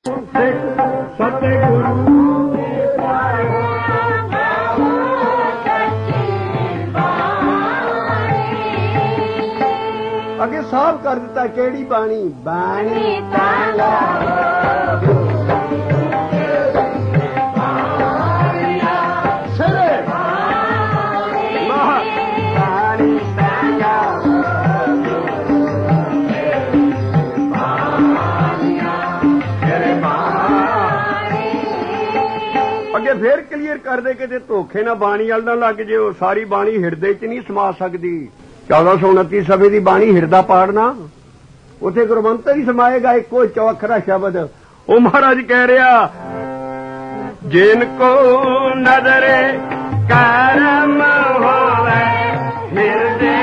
अगे साफ कर दिता केड़ी बाणी बाणी अगे फिर क्लीयर कर दे कि धोखे ना बाणी वाल ना लग जे सारी बाणी हिरदे च नहीं समा सकती 1429 सभे की बाणी हिरदा पाड़ना उथे गुरमंतर ही समाएगा एको चौखरा शब्द वो महाराज कह रहा जिनको नजरे करम होवे हिरदे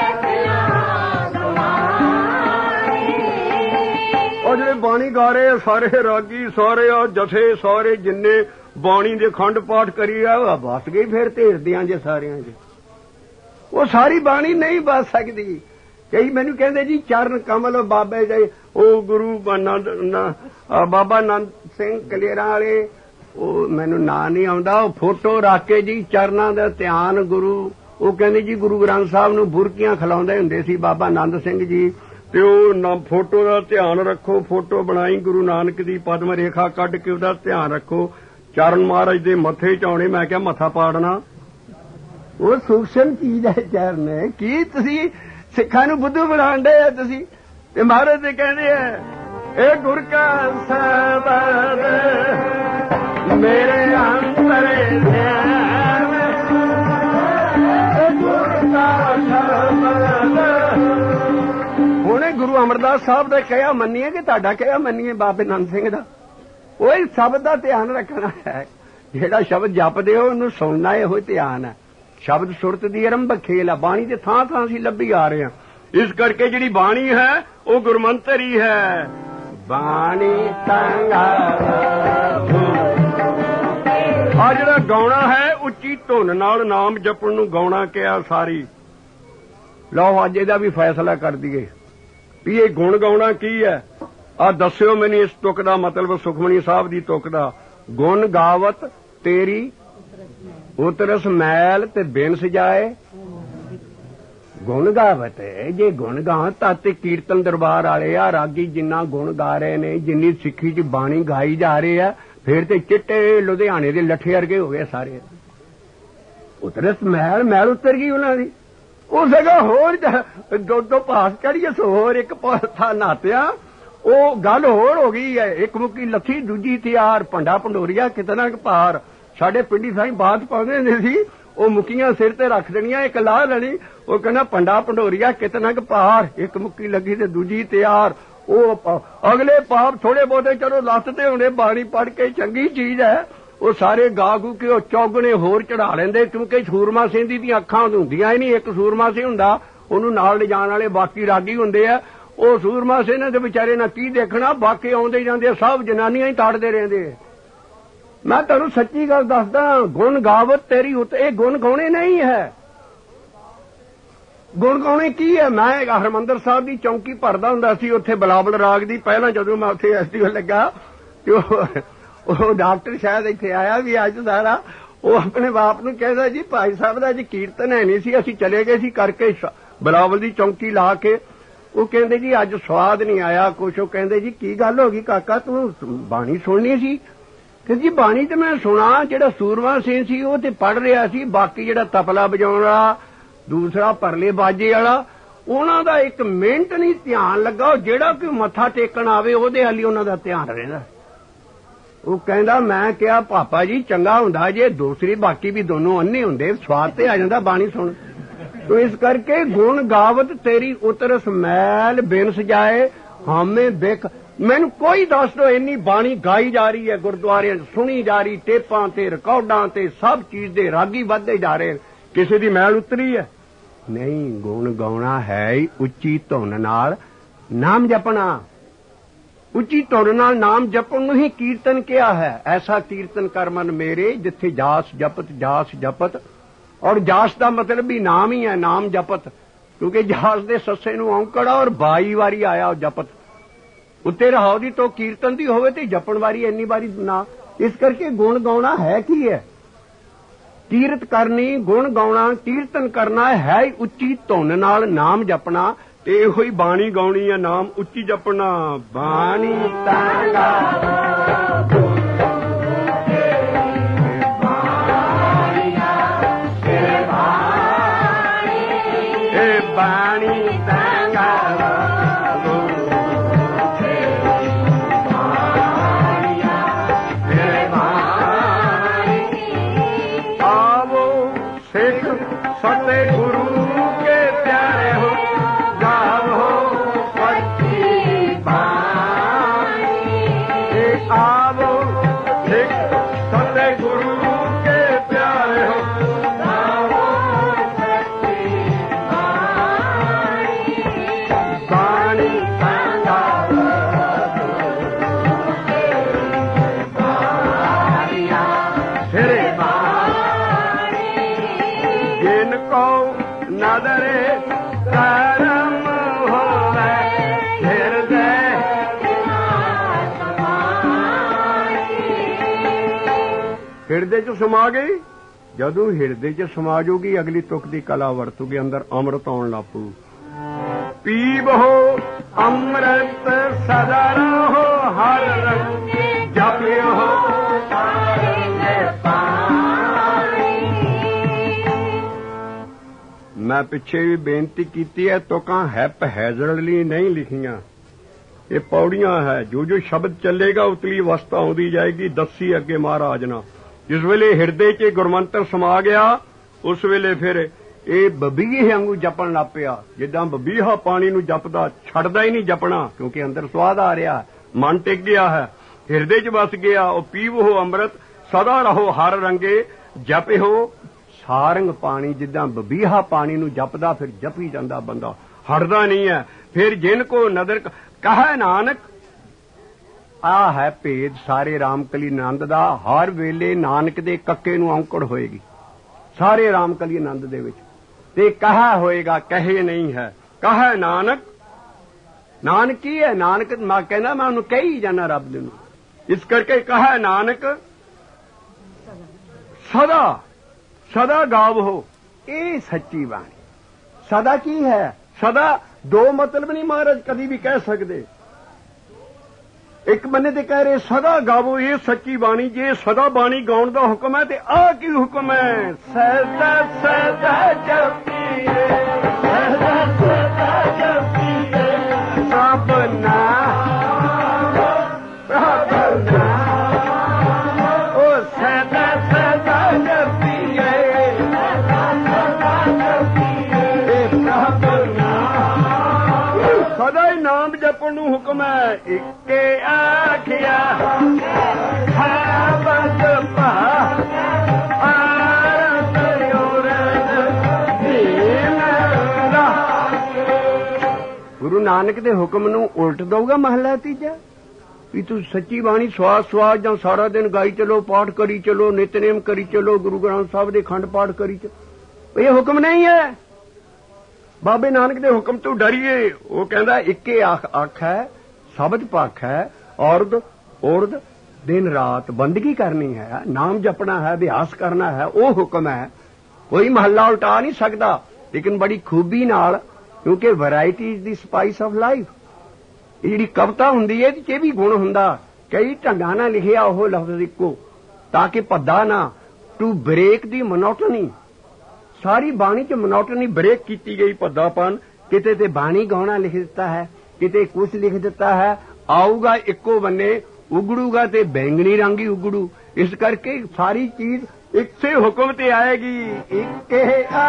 और जिहड़े बाणी गा रहे सारे रागी सारे जथे सारे जिन्ने बाणी दे खंड पाठ करी आ बस गई फिर ते हिरदियां जे सारियां जे वो सारी बाणी नहीं बस सकती कई मैनू कहते जी चरण कमल बाबे दे ओ गुरु बाबा नंद सिंह कलेरा वाले मैनू ना नहीं आउंदा फोटो रख के जी चरणां दा ध्यान गुरु वो कहंदे जी गुरु ग्रंथ साहब नू बुरकियां खिलाउंदे हुंदे सी बाबा नंद सिंह जी ते ओ फोटो दा ध्यान रखो फोटो बनाई गुरु नानक दी पद्म रेखा कढ के ओदा ध्यान रखो चरण महाराज दे मथे च आउणे मैं क्या मथा पाड़ना वो सूक्ष्म चीज है चरण की तुसी सिखा नू बुद्धू बनाण डे तुसी ते महाराज ते कहंदे ए गुर का शब्द मेरे अंतरे ध्यान गुर का शब्द हुणे गुरु अमरदास साहब दा कहा मन्नीए कि तुहाडा कहा मन्नीए बाबे नंद सिंह दा ओह शब्द दा ध्यान रखना है जेड़ा शब्द जपदे हो उहनू सुनना इहो ध्यान है शब्द सुरत दी आरंभ खेल है बाणी ते थां थां असीं लभी आ रहे हैं इस करके जिहड़ी बाणी है वो गुरमंतर ही है बाणी तंगा आ जिहड़ा गाउणा है उच्ची धुन नाल नाम जपण नूं गाउणा किहा सारी लो अज इहदा भी फैसला कर दईए भी ये गुण गाउणा की है आ दस्सिओ मैनूं इस तुक दा मतलब सुखमनी साहब दी तुक दा गुण गावत तेरी उतरस मैल ते बिन सजाए गुण गावत है जे गुण गावत ताते कीर्तन दरबार वाले आ रागी जिन्ना गुण गा रहे ने जिन्नी सिक्खी च बाणी गाई जा रही है फिर ते चिट्टे लुधियाने दे लट्ठे वर्गे हो गए सारे उतरस मैल मैल उतर गई उन्हां दी उस जगह होर दो पास चढ़िए सो होर एक था नातिया वो गल होर हो गई है एक मुक्की लथी दूजी त्यार भंडा भंडोरिया कितना पार साडे पिंडी साईं बात पाउंदे हुंदे सी वो मुक्कियां सिर ते रख देनियां एक ला लेनी वो कहना भंडा भंडोरिया कितना पार एक मुक्की लगी ते दूजी त्यार वो अगले पाप थोड़े बहुते चलो लत्ते होने बाणी पढ़ के चंगी चीज है वो सारे गा गू के चौगने होर चढ़ा लेंदे क्योंकि सूरमा सिंह दी अखां हुंदियां ही नहीं एक सूरमा सिंह हुंदा ओनू नाल ले जाण वाले बाकी रागी हुंदे आ वो सूरमा सिंह दे बेचारे ना की देखना बाकी आउंदे जांदे सब जनानियां ही ताड़दे रहंदे मैं तुहानू सच्ची गल दसदा गुण गावत तेरी उते गुण गाउने नहीं है गुण गाउने की है मैं हरमंदर साहब की चौंकी भरदा हुंदा सी उत्थे बिलावल राग दी पहला जदों मैं उत्थे एसटीओ लगा वो डॉक्टर शायद इत्थे आया भी अज सारा वो अपने बाप नूं कहदा जी भाई साहब दा अज कीर्तन है नहीं सी असीं चले गए सी करके बिलावल दी चौंकी ला के वो कहंदे जी अज स्वाद नहीं आया कुछ वो कहंदे जी की गल हो गई काका तू बाणी सुननी सी कि जी बाणी ते मैं सुना जिहड़ा सूरमा सिंह सी वो ते पढ़ रहा सी बाकी जिहड़ा तबला बजाउण वाला दूसरा परले बाजे वाला उन्हां दा एक मिनट नहीं ध्यान लगा जिहड़ा कोई मत्था टेकण आवे ओहदे हाली उन्हां दा ध्यान रहिंदा वो कहंदा मैं कहा पापा जी चंगा हुंदा जे दूसरी बाकी भी दोनों अन्ने हुंदे स्वाद ते आ जांदा बाणी सुन तो इस करके गुण गावत तेरी उतरस मैल बिन सजाए हमें बेख मैनू कोई दस दो इन्नी बाणी गाई जा रही है गुरुद्वारे सुनी जा रही टेपां ते रिकॉर्डां ते सब चीज दे रागी वधदे जा रहे किसी दी मैल उतरी है नहीं गुण गाउणा है ही उच्ची धुन नाल नाम जपना उच्ची धुन नाल नाम जपण नूं ही कीर्तन किया है ऐसा कीर्तन कर मन मेरे जिथे जास जपत और जास का मतलब भी नाम ही है नाम जपत क्योंकि जास दे सस्से नूं औंकड़ और 22 वारी आया जपत उत्ते रहाओ दी तो कीर्तन दी होवे ते जपण वारी इन्नी बारी ना। इस करके गुण गाउणा है की है? कीरत करनी, गुण गाउणा, कीर्तन करना है उच्ची धुन नाल नाम जपना ते इहो ही बाणी गाउणी है, नाम उच्ची जपना। बाणी तांगा बाणी तांगा आवो सिख सते गुरु के प्यारे हो, गावो सच्ची बाणी। आवो सिख सते गुरु के प्यारे हो, गावो सच्ची बाणी तांगा फिरे जिनको नदरे करम होवे हृदय च समा गई। जदों हिरदे च समा जूगी अगली तुक दी कला वरतूगी, अंदर अमृत आउण लग पू। पीबहो अमृत सदा रहो हर रंग जपियो मैं पिछे भी बेनती की है, तुकां हैप हैजरली नहीं लिखियां, ये पौड़ियां है। जो जो शब्द चलेगा उतली अवस्था आउंदी जाएगी। दसी अगे महाराज ना जिस वेले हिरदे च गुरमंत्र समा गया उस वेले फिर ये बबीहे वांगू जपण लग पिया। जिद्दां बबीहा पानी नूं जपदा, छड़दा ही नहीं जपना क्योंकि अंदर स्वाद आ रहा है, मन टिक गया है, हिरदे च बस गया। ओ पीवो अमृत सदा रहो हर रंगे जपिहो सारंग पानी। जिद्दां बबीहा पानी नूं जपदा फिर जपी जांदा बंदा, हटदा नहीं है। फिर जिनको नदर कहे नानक आ है भेद सारे रामकली नंद दा, हर वेले नानक दे कक्के नूं औंकड़ होएगी सारे रामकली नंद दे विच। ते कहा होएगा कहे नहीं है, कहे नानक। नानक की है? नानक मैं कहना मैं उन्हें कही जाना रब दे नूं। इस करके कहे नानक सदा सदा गावो ये सच्ची बाणी। सदा की है? सदा दो मतलब नहीं महाराज कभी भी कह सकते। एक बन्ने ते कह रहे सदा गावो ये सच्ची बाणी। जे सदा बाणी गाउण दा हुक्म है ते आ की हुक्म है? सदा सदा जपीए, सदा सदा जपीए, सब नाम प्रभ नाम। ओ सदा सदा जपीए, सदा ही नाम जपण नूं हुक्म है। इक्के आखिया बस पा गुरु नानक दे हुक्म नूं उल्ट दऊगा महला तीजा भी तू सच्ची बाणी स्वाद स्वाद जां सारा दिन गाई चलो, पाठ करी चलो, नितनेम करी चलो, गुरु ग्रंथ साहब दे खंड पाठ करी चलो। ये हुक्म नहीं है। बाबे नानक दे हुक्म तो डरिए। वो कहता इक्के आख है, शब्द पख है, औरद उर्द दिन रात बंदगी करनी है, नाम जपना है, अभ्यास करना है, वो हुक्म है। कोई महला उल्टा नहीं सकता, लेकिन बड़ी खूबी नाल, क्योंकि variety is the spice of life. ये जिहड़ी कविता हुंदी है इहदे च भी गुण हुंदा। कई ढंगां नाल लिखिया ओह लफ्ज़ इक्को, ताकि भद्दा ना, टू ब्रेक दी मोनोटनी। सारी बाणी च मोनोटनी ब्रेक की गई, भद्दापन। किते ते बाणी गाउणा लिख दिता है, किते कुछ लिख दिता है। आऊगा इक्को बन्ने, उगड़ूगा ते बैंगनी रंग ही उगड़ू। इस करके सारी चीज एक से हुक्म ते आएगी। इक्के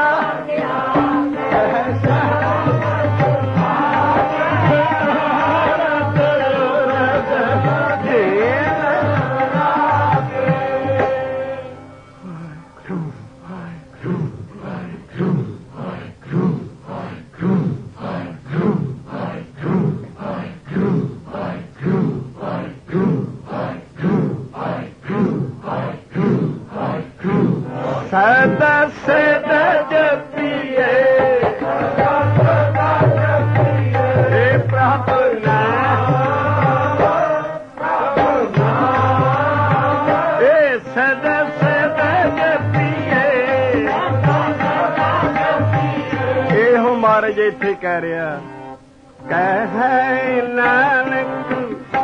सदा सदा जपिए, सदा सदा जपिए, प्रभु नाम ਇੱਥੇ ਕਹਿ ਰਿਹਾ ਕਹਿ ਨਾਨਕ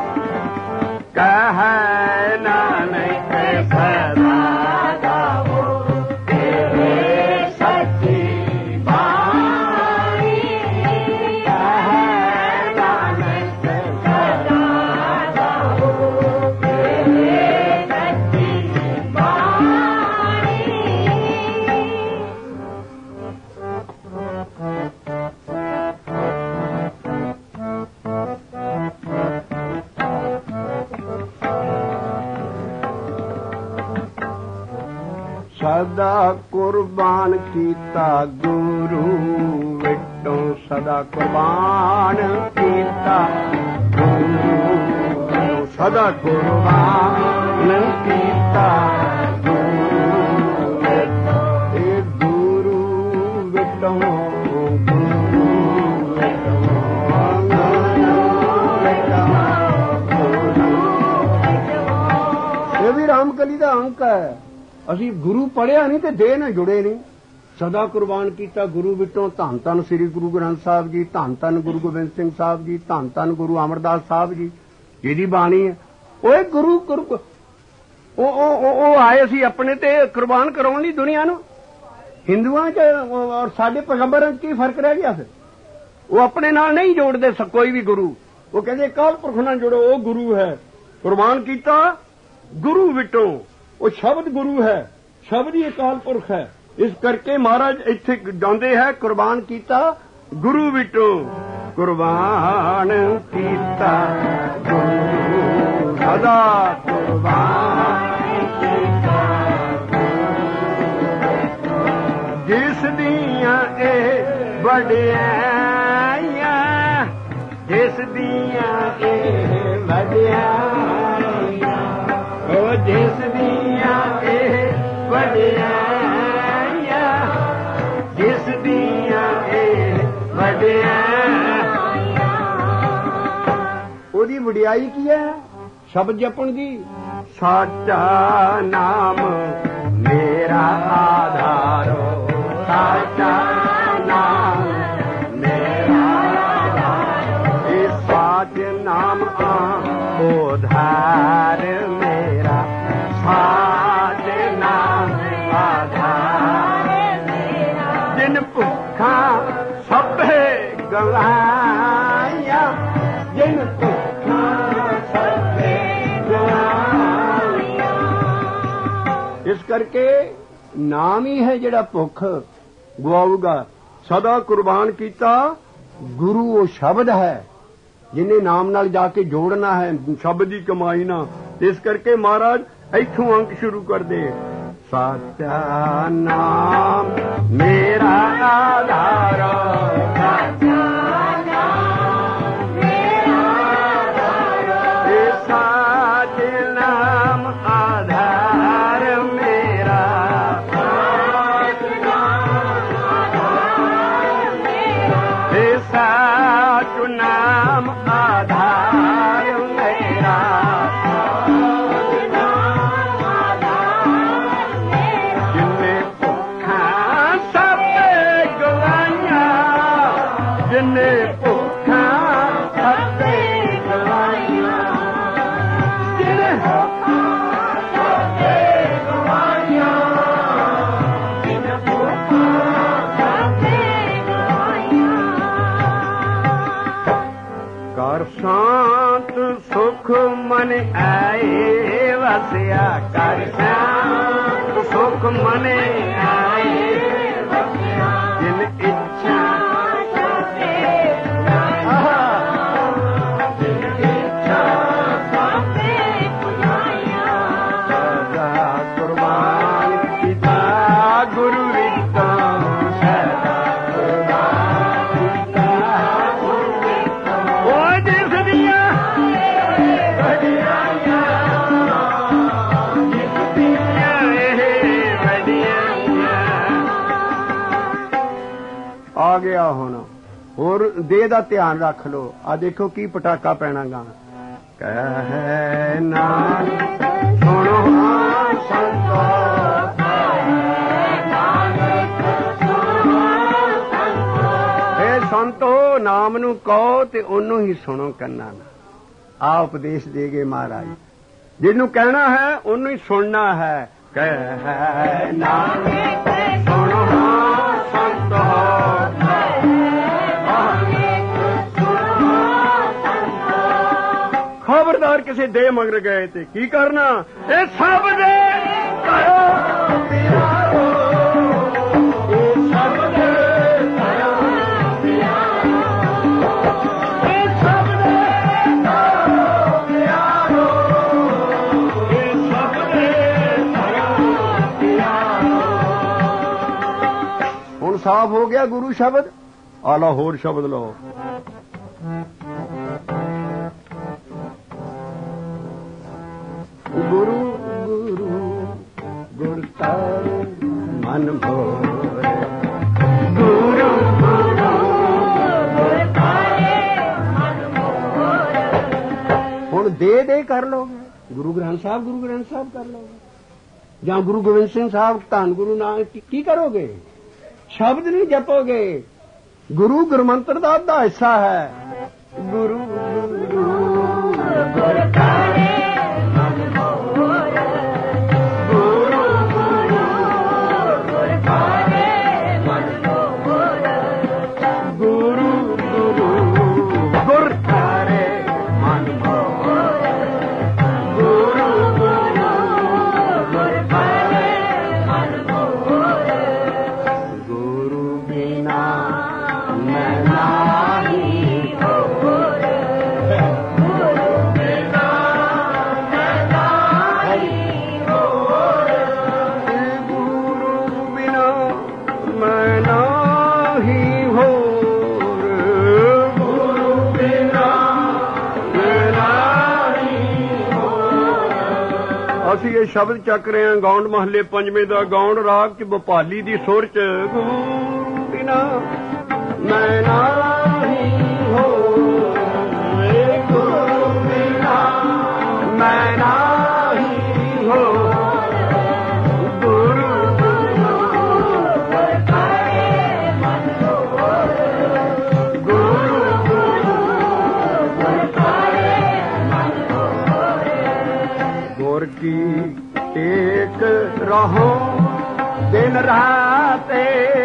ਸਦਾ ਗਾਵੋ ਤੇਰੇ ਸੱਚੀ ਬਾਣੀ ਕਹਿ ਨਾਨਕ ਸਦਾ ਗਾਵੋ ਤੇਰੇ ਸੱਚੀ ਬਾਣੀ। ਸਦਾ ਕੁਰਬਾਨ ਕੀਤਾ ਗੁਰੂ ਵਿਟੋਂ ਸਦਾ ਕੁਰਬਾਨ ਕੀਤਾ ਗੁਰੂ ਸਦਾ ਕੁਰਬਾਨ ਕੀਤਾ ਗੁਰੂ ਵਿਟੋਂ ਇਹ ਗੁਰੂ ਵਿਟੋਂ ਇਹ ਵੀ ਰਾਮਕਲੀ ਦਾ ਅੰਕ ਹੈ। ਅਸੀਂ ਗੁਰੂ ਪੜ੍ਹਿਆ ਨਹੀਂ ਤੇ ਦੇਹ ਨਾਲ ਜੁੜੇ ਨਹੀਂ। ਸਦਾ ਕੁਰਬਾਨ ਕੀਤਾ ਗੁਰੂ ਵਿਟੋਂ ਧੰਨ ਧੰਨ ਸ੍ਰੀ ਗੁਰੂ ਗ੍ਰੰਥ ਸਾਹਿਬ ਜੀ, ਧੰਨ ਧੰਨ ਗੁਰੂ ਗੋਬਿੰਦ ਸਿੰਘ ਸਾਹਿਬ ਜੀ, ਧੰਨ ਧੰਨ ਗੁਰੂ ਅਮਰਦਾਸ ਸਾਹਿਬ ਜੀ ਜਿਹਦੀ ਬਾਣੀ ਹੈ। ਉਹ ਗੁਰੂ ਉਹ ਆਏ ਸੀ ਆਪਣੇ ਤੇ ਕੁਰਬਾਨ ਕਰਾਉਣ ਲਈ ਦੁਨੀਆ ਨੂੰ। ਹਿੰਦੂਆਂ 'ਚ ਔਰ ਸਾਡੇ ਪੈਗੰਬਰਾਂ 'ਚ ਕੀ ਫਰਕ ਰਹਿ ਗਿਆ ਫਿਰ? ਉਹ ਆਪਣੇ ਨਾਲ ਨਹੀਂ ਜੋੜਦੇ ਕੋਈ ਵੀ ਗੁਰੂ। ਉਹ ਕਹਿੰਦੇ ਅਕਾਲ ਪੁਰਖ ਨਾਲ ਜੁੜੋ, ਉਹ ਗੁਰੂ ਹੈ। ਕੁਰਬਾਨ ਕੀਤਾ ਗੁਰੂ ਵਿਟੋਂ, ਉਹ ਸ਼ਬਦ ਗੁਰੂ ਹੈ, ਸ਼ਬਦ ਹੀ ਅਕਾਲ ਪੁਰਖ ਹੈ। ਇਸ ਕਰਕੇ ਮਹਾਰਾਜ ਇੱਥੇ ਜਾਂਦੇ ਹੈ ਕੁਰਬਾਨ ਕੀਤਾ ਗੁਰੂ ਵਿਟੋਂ ਕੁਰਬਾਨ ਕੀਤਾ ਗੁਰੂ ਸਦਾ ਕੁਰਬਾਨ ਕੀਤਾ ਜਿਸ ਦੀਆਂ ਇਹ ਵਡਿਆਈਆਂ, ਜਿਸ ਦੀਆਂ ਇਹ ਵਡਿਆਈਆਂ, ਉਹ ਜਿਸ ਦੀਆਂ ਇਹ ਵਡਿਆਈਆਂ, ਜਿਸ ਦੀਆਂ ਇਹ ਵਡਿਆਈਆਂ। ਉਹਦੀ ਵਡਿਆਈ ਕੀ ਹੈ? ਸ਼ਬਦ ਜਪਣ ਦੀ। ਸਾਚਾ ਨਾਮ ਮੇਰਾ ਆਧਾਰੋ, ਸਾਚਾ ਨਾਮ ਮੇਰਾ ਆਧਾਰੋ, ਇਹ ਸਾਚ ਨਾਮ ਉਧਾਰ ਮੇਰਾ, ਸਾਚ ਨਾਮ ਆਧਾਰ ਮੇਰਾ। ਜਿਨ ਭੁੱਖਾ ਸਭੇ ਗਵਾਇਆ, ਜਿਨ ਭੁੱਖਾ ਸਭੇ ਗਵਾਇਆ। ਇਸ ਕਰਕੇ ਨਾਮ ਹੀ ਹੈ ਜਿਹੜਾ ਭੁੱਖ ਗਵਾਊਗਾ। ਸਦਾ ਕੁਰਬਾਨ ਕੀਤਾ ਗੁਰੂ ਉਹ ਸ਼ਬਦ ਹੈ ਜਿਹਨੇ ਨਾਮ ਨਾਲ ਜਾ ਕੇ ਜੋੜਨਾ ਹੈ, ਸ਼ਬਦ ਦੀ ਕਮਾਈ ਨਾਲ। ਇਸ ਕਰਕੇ ਮਹਾਰਾਜ ਇੱਥੋਂ ਅੰਕ ਸ਼ੁਰੂ ਕਰਦੇ। ਸਾਚਾ ਨਾਮ ਮੇਰਾ ਆਧਾਰ, ਸਾਚਾ ਨਾਮ ਮੇਰਾ ਆਧਾਰ, ਇਹ ਸਾਚ ਨਾਮ ਆਧਾਰ ਮੇਰਾ, ਸਾਚ ਨਾਮ ਆਧਾਰ ਮੇਰਾ, ਇਹ ਸਾਚ ਨਾਮ ਆਧਾਰ ਮੇਰਾ। ਜਿੰਨੇ ਭੁੱਖਾਂ ਸਭੇ ਗਵਾਈਆਂ, ਜਿੰਨੇ ਭੁੱਖਾਂ ਸਭੇ ਗਵਾਈਆਂ, ਜਿੰਨੇ ਭੁੱਖਾਂ ਸਭੇ ਗਵਾਈਆਂ, ਜਿੰਨੇ ਭੁੱਖਾਂ ਸਭੇ ਗਵਾਈਆਂ। ਕਰ ਸ਼ਾਂਤ ਸੁਖ ਮਨ ਆਏ ਵਸਿਆ, ਕਰ ਸ਼ਾਂਤ ਸੁਖ ਮਨ ਆਏ ਵਸਿਆ, ਜਿਨ ਇੱਛਾ ਸਭੇ ਪੁਜਾਈਆਂ, ਜਿਨ ਇੱਛਾ ਸਭੇ ਪੁਜਾਈਆਂ। ਸਦਾ ਕੁਰਬਾਨ ਕੀਤਾ ਗੁਰੂ ਵਿਟੋਂ, ਸਦਾ ਕੁਰਬਾਨ ਕੀਤਾ ਗੁਰੂ ਵਿਟੋਂ, ਉਹ ਜਿਸ ਦੀਆਂ ਵਡਿਆਈਆਂ, ਜਿਸ ਦੀਆਂ ਇਹ ਵਡਿਆਈਆਂ। ਆ ਗਿਆ ਹੁਣ ਹੋਰ ਦੇਹ ਦਾ ਧਿਆਨ ਰੱਖ ਲਓ। ਆ ਦੇਖੋ ਕੀ ਪਟਾਕਾ ਪੈਣਾ ਗਾ। ਕਹਿ ਨਾਨਕ ਸੁਣੋ ਸੰਤੋ, ਕਹਿ ਨਾਨਕ ਸੁਣੋ ਸੰਤੋ, ਇਹ ਰਾਮ ਨੂੰ ਕਹੋ ਤੇ ਉਹਨੂੰ ਹੀ ਸੁਣੋ ਕੰਨਾਂ ਨਾਲ। ਆ ਉਪਦੇਸ਼ ਦੇ ਗਏ ਮਹਾਰਾਜ। ਜਿਹਨੂੰ ਕਹਿਣਾ ਹੈ ਉਹਨੂੰ ਹੀ ਸੁਣਨਾ ਹੈ। ਕਹਿ ਨਾਨਕ ਸੁਣੋ ਸੰਤ ਖਬਰਦਾਰ ਕਿਸੇ ਦੇ ਮਗਰ ਗਏ ਤੇ ਕੀ ਕਰਨਾ? ਇਹ ਸਭ ਦੇ ਕਰੋ ਪਿਆਰੋ, ਇਹ ਸਭ ਦੇ ਕਰੋ ਪਿਆਰੋ, ਇਹ ਸਭ ਦੇ ਕਰੋ ਪਿਆਰੋ, ਇਹ ਸਭ ਦੇ ਕਰੋ ਪਿਆਰੋ। ਹੁਣ ਸਾਫ਼ ਹੋ ਗਿਆ ਗੁਰੂ ਸ਼ਬਦ। ਆਲਾ ਹੋਰ ਸ਼ਬਦ ਲਓ। ਗੁਰੂ ਗੁਰੂ ਗੁਰ ਤਾਰੇ ਮਨ ਭੋਰੇ, ਗੁਰੂ ਗੁਰੂ ਗੁਰ ਤਾਰੇ ਮਨ ਭੋਰੇ। ਹੁਣ ਦੇ ਕਰ ਲੋਗੇ। ਗੁਰੂ ਗ੍ਰੰਥ ਸਾਹਿਬ ਕਰ ਲੋਗੇ ਜਾਂ ਗੁਰੂ ਗੋਬਿੰਦ ਸਿੰਘ ਸਾਹਿਬ ਧੰਨ ਗੁਰੂ ਨਾਨਕ ਕੀ ਕਰੋਗੇ? ਸ਼ਬਦ ਨਹੀਂ ਜਪੋਗੇ। ਗੁਰੂ ਗੁਰਮੰਤਰ ਦਾ ਅੱਧਾ ਹਿੱਸਾ ਹੈ। ਗੁਰੂ ਗੁਰੂ ਗੁਰ ਤਾਰੇ ਅਸੀਂ ਇਹ ਸ਼ਬਦ ਚੱਕ ਰਹੇ ਹਾਂ ਗੌਂਡ ਮਹੱਲੇ ਪੰਜਵੇਂ ਦਾ ਗੌਂਡ ਰਾਗ ਚ ਭੋਪਾਲੀ ਦੀ ਸੁਰ ਚ। ਗੁਰੂ ਬਿਨਾ ਮੈਂ ਨਾਹੀ ਹੋਏ, ਗੁਰੂ ਬਿਨਾ ਮੈਂ ਨਾਹੀ ਹੋਏ, ਗੁਰੂ ਗੁਰੂ ਗੁਰ ਤਾਰੇ ਮਨ ਭੋਰੇ, ਗੁਰੂ ਗੁਰੂ ਗੁਰ ਤਾਰੇ ਮਨ ਭੋਰੇ। ਗੁਰ ਕੀ ਏਕ ਰਹੋ ਦਿਨ ਰਾਤੇ,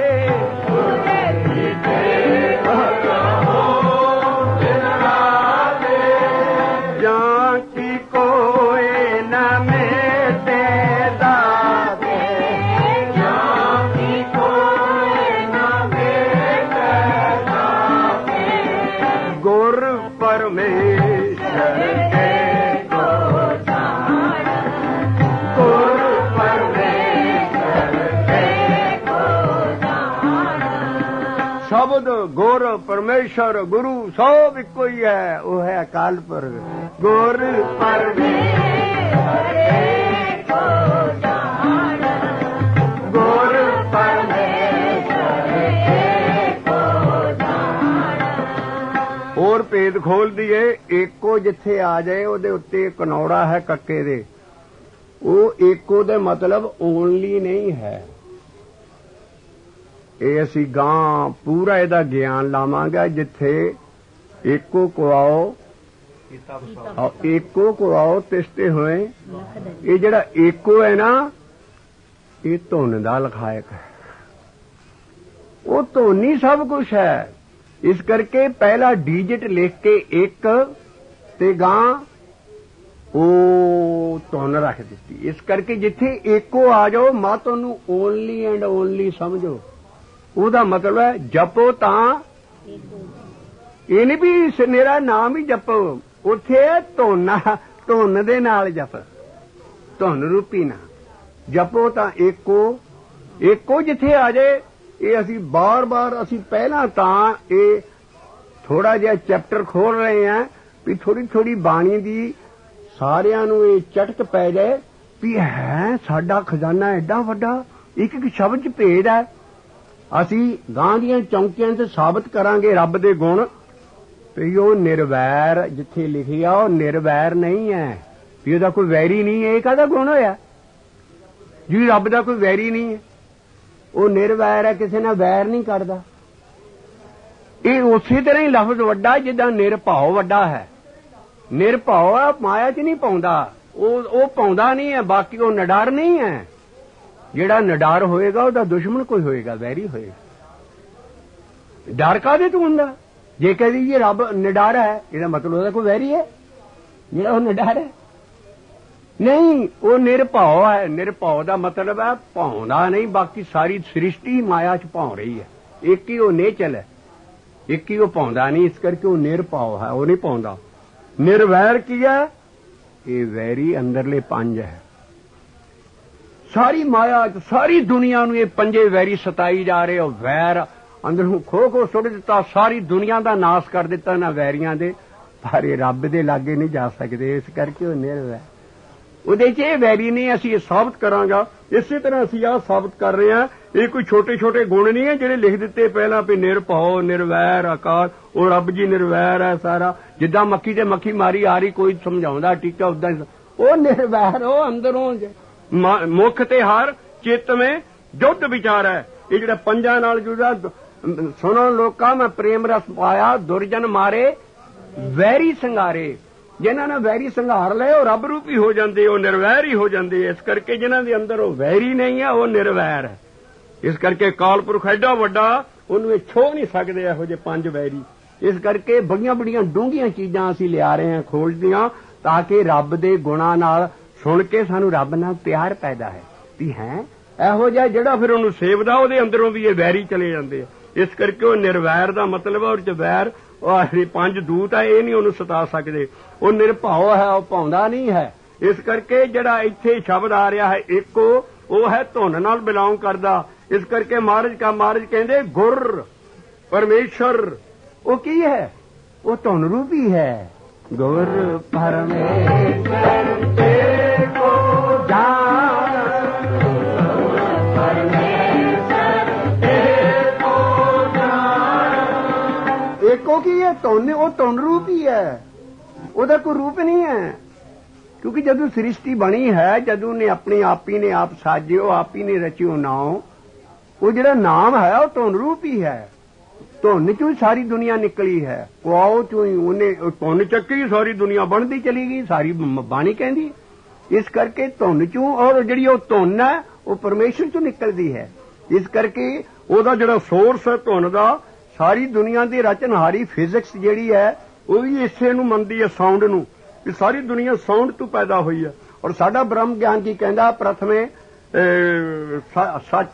ਜਾਂ ਕੀ ਕੋਏ ਨਾ ਮੇਟੇ ਦਾਤੇ, ਜਾਂ ਕੀ ਕੋਏ ਨਾ ਮੇਟੇ ਦਾਤੇ। ਗੁਰ ਪਰਮੇਸ਼ਰ ਕੇ ਸ਼ਬਦ ਗੁਰ ਪਰਮੇਸ਼ਰ ਗੁਰੂ ਸਭ ਇੱਕੋ ਹੀ ਹੈ। ਉਹ ਹੈ ਅਕਾਲ ਪੁਰਖ। ਗੁਰ ਪਰਮੇਸ਼ਰ ਏਕੋ ਜਾਣ, ਗੁਰ ਪਰਮੇਸ਼ਰ ਏਕੋ ਜਾਣ। ਹੋਰ ਭੇਦ ਖੋਲ ਦਈਏ। ਏਕੋ ਜਿੱਥੇ ਆ ਜਾਏ ਉਹਦੇ ਉੱਤੇ ਕਨੌੜਾ ਹੈ ਕੱਕੇ ਦੇ। ਉਹ ਏਕੋ ਦੇ ਮਤਲਬ ਓਨਲੀ ਨਹੀਂ ਹੈ। ਇਹ ਅਸੀਂ ਗਾਂ ਪੂਰਾ ਇਹਦਾ ਗਿਆਨ ਲਾਵਾਂਗੇ। ਜਿੱਥੇ ਏਕੋ ਕੋ ਆਓ, ਏਕੋ ਕੋ ਆਓ ਤਿਸਤੇ ਹੋਏ। ਇਹ ਜਿਹੜਾ ਏਕੋ ਹੈ ਨਾ, ਇਹ ਧੁਨ ਦਾ ਲਖਾਇਕ ਹੈ। ਉਹ ਧੁਨ ਹੀ ਸਭ ਕੁਝ ਹੈ। ਇਸ ਕਰਕੇ ਪਹਿਲਾ ਡਿਜਿਟ ਲਿਖ ਕੇ ਇੱਕ ਤੇ ਗਾਂ ਉਹ ਧੁਨ ਰੱਖ ਦਿੱਤੀ। ਇਸ ਕਰਕੇ ਜਿੱਥੇ ਏਕੋ ਆ ਜਾਓ ਮਤ ਉਹਨੂੰ ਓਨਲੀ ਐਂਡ ਓਨਲੀ ਸਮਝੋ। ਉਹਦਾ ਮਤਲਬ ਹੈ ਜਪੋ ਤਾਂ ਇਹ ਨਹੀਂ ਵੀ ਮੇਰਾ ਨਾਮ ਹੀ ਜਪੋ। ਉੱਥੇ ਧੁਨ ਦੇ ਨਾਲ ਜਪ, ਧੁਨ ਰੂਪੀ ਨਾ ਜਪੋ ਤਾਂ ਏਕੋ ਜਿੱਥੇ ਆ ਜਾਏ। ਇਹ ਅਸੀਂ ਬਾਰ-ਬਾਰ ਅਸੀਂ ਪਹਿਲਾਂ ਤਾਂ ਇਹ ਥੋੜਾ ਜਿਹਾ ਚੈਪਟਰ ਖੋਲ ਰਹੇ ਹਾਂ ਵੀ ਥੋੜੀ ਬਾਣੀ ਦੀ ਸਾਰਿਆਂ ਨੂੰ ਇਹ ਚਟਕ ਪੈ ਜਾਏ ਵੀ ਹੈ ਸਾਡਾ ਖਜ਼ਾਨਾ ਐਡਾ ਵੱਡਾ, ਇੱਕ ਇੱਕ ਸ਼ਬਦ ਚ ਭੇਦ ਹੈ। ਅਸੀਂ ਗਾਂ ਦੀਆਂ ਚੌਂਕੀਆਂ ਤੇ ਸਾਬਤ ਕਰਾਂਗੇ ਰੱਬ ਦੇ ਗੁਣ ਵੀ ਉਹ ਨਿਰਵੈਰ ਜਿੱਥੇ ਲਿਖਿਆ ਉਹ ਨਿਰਵੈਰ ਨਹੀਂ ਹੈ, ਵੀ ਉਹਦਾ ਕੋਈ ਵੈਰੀ ਨਹੀਂ ਹੈ। ਇਹ ਕਾਹਦਾ ਗੁਣ ਹੋਇਆ ਜੀ? ਰੱਬ ਦਾ ਕੋਈ ਵੈਰੀ ਨਹੀਂ ਹੈ, ਉਹ ਨਿਰਵੈਰ ਹੈ, ਕਿਸੇ ਨਾਲ ਵੈਰ ਨਹੀਂ ਕਰਦਾ। ਇਹ ਉਸੇ ਤਰ੍ਹਾਂ ਹੀ ਲਫ਼ਜ਼ ਵੱਡਾ ਜਿੱਦਾਂ ਨਿਰਭਉ ਵੱਡਾ ਹੈ। ਨਿਰਭਉ ਆ, ਮਾਇਆ 'ਚ ਨਹੀਂ ਪਾਉਂਦਾ, ਉਹ ਪਾਉਂਦਾ ਨਹੀਂ ਹੈ। ਬਾਕੀ ਉਹ ਨਿਡਰ ਨਹੀਂ ਹੈ। ਜਿਹੜਾ ਨਿਡਰ ਹੋਏਗਾ ਉਹਦਾ ਦੁਸ਼ਮਣ ਕੋਈ ਹੋਏਗਾ, ਵੈਰੀ ਹੋਏਗਾ। ਡਰ ਕਾਹਦੇ ਤੋਂ ਹੁੰਦਾ? ਜੇ ਕਹਿ ਦਈਏ ਰੱਬ ਨਿਡਰ ਹੈ, ਇਹਦਾ ਮਤਲਬ ਉਹਦਾ ਕੋਈ ਵੈਰੀ ਹੈ ਜਿਹੜਾ ਉਹ ਨਿਡਰ ਹੈ? ਨਹੀਂ, ਉਹ ਨਿਰਭਉ ਹੈ। ਨਿਰਭਉ ਦਾ ਮਤਲਬ ਹੈ ਭੌਂਦਾ ਨਹੀਂ, ਬਾਕੀ ਸਾਰੀ ਸ੍ਰਿਸ਼ਟੀ ਮਾਇਆ 'ਚ ਭੌਂ ਰਹੀ ਹੈ। ਇੱਕ ਹੀ ਉਹ ਨੇਚਲ ਹੈ, ਇੱਕ ਹੀ ਉਹ ਭੌਂਦਾ ਨਹੀਂ, ਇਸ ਕਰਕੇ ਉਹ ਨਿਰਭਉ ਹੈ, ਉਹ ਨਹੀਂ ਭੌਂਦਾ। ਨਿਰਵੈਰ ਕੀ ਹੈ? ਇਹ ਵੈਰੀ ਅੰਦਰਲੇ ਪੰਜ ਹੈ। ਸਾਰੀ ਮਾਇਆ 'ਚ ਸਾਰੀ ਦੁਨੀਆ ਨੂੰ ਇਹ ਪੰਜੇ ਵੈਰੀ ਸਤਾਈ ਜਾ ਰਹੇ। ਉਹ ਵੈਰ ਅੰਦਰੋਂ ਖੋ ਸੁੱਟ ਦਿੱਤਾ, ਸਾਰੀ ਦੁਨੀਆ ਦਾ ਨਾਸ ਕਰ ਦਿੱਤਾ ਨਾ ਵੈਰੀਆਂ ਦੇ, ਪਰ ਇਹ ਰੱਬ ਦੇ ਲਾਗੇ ਨਹੀਂ ਜਾ ਸਕਦੇ, ਇਸ ਕਰਕੇ ਉਹ ਨਿਰਵੈਰ। ਉਹਦੇ 'ਚ ਇਹ ਵੈਰੀ ਨਹੀਂ। ਅਸੀਂ ਇਹ ਸਾਬਤ ਕਰਾਂਗਾ। ਇਸੇ ਤਰ੍ਹਾਂ ਅਸੀਂ ਆਹ ਸਾਬਤ ਕਰ ਰਹੇ ਹਾਂ। ਇਹ ਕੋਈ ਛੋਟੇ ਛੋਟੇ ਗੁਣ ਨਹੀਂ ਹੈ ਜਿਹੜੇ ਲਿਖ ਦਿੱਤੇ ਪਹਿਲਾਂ ਵੀ ਨਿਰਭਉ, ਨਿਰਵੈਰ, ਆਕਾਰ। ਉਹ ਰੱਬ ਜੀ ਨਿਰਵੈਰ ਹੈ ਸਾਰਾ। ਜਿੱਦਾਂ ਮੱਖੀ ਤੇ ਮੱਖੀ ਮਾਰੀ ਆ ਰਹੀ, ਕੋਈ ਸਮਝਾਉਂਦਾ ਟੀਕਾ ਉਦਾਂ ਉਹ ਨਿਰਵੈਰ। ਉਹ ਅੰਦਰੋਂ ਮੁੱਖ ਤੇ ਹਰ ਚਿੱਤ ਮੇਂ ਜੁੱਧ ਵਿਚਾਰ ਹੈ। ਇਹ ਜਿਹੜਾ ਪੰਜਾਂ ਨਾਲ ਜੁੜਾ ਸੁਣੋ ਲੋਕਾਂ ਮੈਂ ਪ੍ਰੇਮ ਰਸ ਪਾਇਆ, ਦੁਰਜਨ ਮਾਰੇ ਵੈਰੀ ਸੰਘਾਰੇ। ਜਿਨ੍ਹਾਂ ਨੇ ਵੈਰੀ ਸੰਘਾਰ ਲਏ ਉਹ ਰੱਬ ਰੂਪੀ ਹੋ ਜਾਂਦੇ, ਉਹ ਨਿਰਵੈਰ ਹੀ ਹੋ ਜਾਂਦੇ। ਇਸ ਕਰਕੇ ਜਿਨ੍ਹਾਂ ਦੇ ਅੰਦਰ ਉਹ ਵੈਰੀ ਨਹੀਂ ਹੈ ਉਹ ਨਿਰਵੈਰ ਹੈ। ਇਸ ਕਰਕੇ ਕਾਲ ਪੁਰਖ ਐਡਾ ਵੱਡਾ, ਉਹਨੂੰ ਇਹ ਛੋਹ ਨਹੀਂ ਸਕਦੇ ਇਹੋ ਜਿਹੇ ਪੰਜ ਵੈਰੀ। ਇਸ ਕਰਕੇ ਬੜੀਆਂ ਬੜੀਆਂ ਡੂੰਘੀਆਂ ਚੀਜ਼ਾਂ ਅਸੀਂ ਲਿਆ ਰਹੇ ਹਾਂ ਖੋਜਦੀਆਂ, ਤਾਂ ਕਿ ਰੱਬ ਦੇ ਗੁਣਾਂ ਨਾਲ ਸੁਣ ਕੇ ਸਾਨੂੰ ਰੱਬ ਨਾਲ ਪਿਆਰ ਪੈਦਾ ਹੈ ਵੀ ਹੈ ਇਹੋ ਜਿਹਾ ਜਿਹੜਾ ਫਿਰ ਉਹਨੂੰ ਸੇਵਦਾ ਉਹਦੇ ਅੰਦਰੋਂ ਵੀ ਇਹ ਵੈਰੀ ਚਲੇ ਜਾਂਦੇ ਆ। ਇਸ ਕਰਕੇ ਉਹ ਨਿਰਵੈਰ ਦਾ ਮਤਲਬ ਹੈ ਔਰ ਚ ਵੈਰ ਉਹ ਪੰਜ ਦੂਤ ਹੈ, ਇਹ ਨਹੀਂ ਉਹਨੂੰ ਸਤਾ ਸਕਦੇ। ਉਹ ਨਿਰਭਉ ਹੈ, ਉਹ ਭਾਉਂਦਾ ਨਹੀਂ ਹੈ। ਇਸ ਕਰਕੇ ਜਿਹੜਾ ਇੱਥੇ ਸ਼ਬਦ ਆ ਰਿਹਾ ਹੈ ਇੱਕੋ, ਉਹ ਹੈ ਧੁਨ ਨਾਲ ਬਿਲੋਂਗ ਕਰਦਾ। ਇਸ ਕਰਕੇ ਮਹਾਰਾਜ ਕਹਿੰਦੇ ਗੁਰ ਪਰਮੇਸ਼ਰ। ਉਹ ਕੀ ਹੈ? ਉਹ ਧੁਨ ਰੂਪੀ ਹੈ। ਗੁਰ ਪਰਮੇਸ਼ਰ ਏਕੋ ਜਾਨ, ਪਰਮੇਸ਼ਰ ਏਕੋ ਜਾਨ। ਏਕੋ ਕੀ ਹੈ? ਧੁਨ। ਉਹ ਧੁਨ ਰੂਪੀ ਹੈ, ਉਹਦਾ ਕੋਈ ਰੂਪ ਨਹੀਂ ਹੈ। ਕਿਉਂਕਿ ਜਦੋਂ ਸ੍ਰਿਸ਼ਟੀ ਬਣੀ ਹੈ, ਜਦੋਂ ਨੇ ਆਪਣੀ ਆਪ ਹੀ ਨੇ ਆਪ ਸਾਜਿਓ, ਆਪ ਹੀ ਨੇ ਰਚਿਓ ਨਾਮ। ਉਹ ਜਿਹੜਾ ਨਾਮ ਹੈ ਉਹ ਧੁਨ ਰੂਪੀ ਹੈ। ਧੁਨ ਚੋਂ ਹੀ ਸਾਰੀ ਦੁਨੀਆ ਨਿਕਲੀ ਹੈ। ਕੁਆਓ ਚੋਂ ਹੀ ਉਹਨੇ ਧੁਨ ਚੱਕੀ, ਸਾਰੀ ਦੁਨੀਆ ਬਣਦੀ ਚਲੀ ਗਈ। ਸਾਰੀ ਬਾਣੀ ਕਹਿੰਦੀ। ਇਸ ਕਰਕੇ ਧੁਨ ਚੋਂ, ਔਰ ਜਿਹੜੀ ਉਹ ਧੁਨ ਹੈ ਉਹ ਪਰਮੇਸ਼ਰ ਚੋਂ ਨਿਕਲਦੀ ਹੈ। ਇਸ ਕਰਕੇ ਉਹਦਾ ਜਿਹੜਾ ਸੋਰਸ ਹੈ ਧੁਨ ਦਾ, ਸਾਰੀ ਦੁਨੀਆ ਦੀ ਰਚਨਹਾਰੀ ਫਿਜ਼ਿਕਸ ਜਿਹੜੀ ਹੈ ਉਹ ਵੀ ਇਸੇ ਨੂੰ ਮੰਨਦੀ ਹੈ, ਸਾਊਂਡ ਨੂੰ, ਕਿ ਸਾਰੀ ਦੁਨੀਆ ਸਾਊਂਡ ਤੋਂ ਪੈਦਾ ਹੋਈ ਹੈ। ਔਰ ਸਾਡਾ ਬ੍ਰਹਮ ਗਿਆਨ ਕੀ ਕਹਿੰਦਾ? ਪ੍ਰਥਮੇ ਸੱਚ,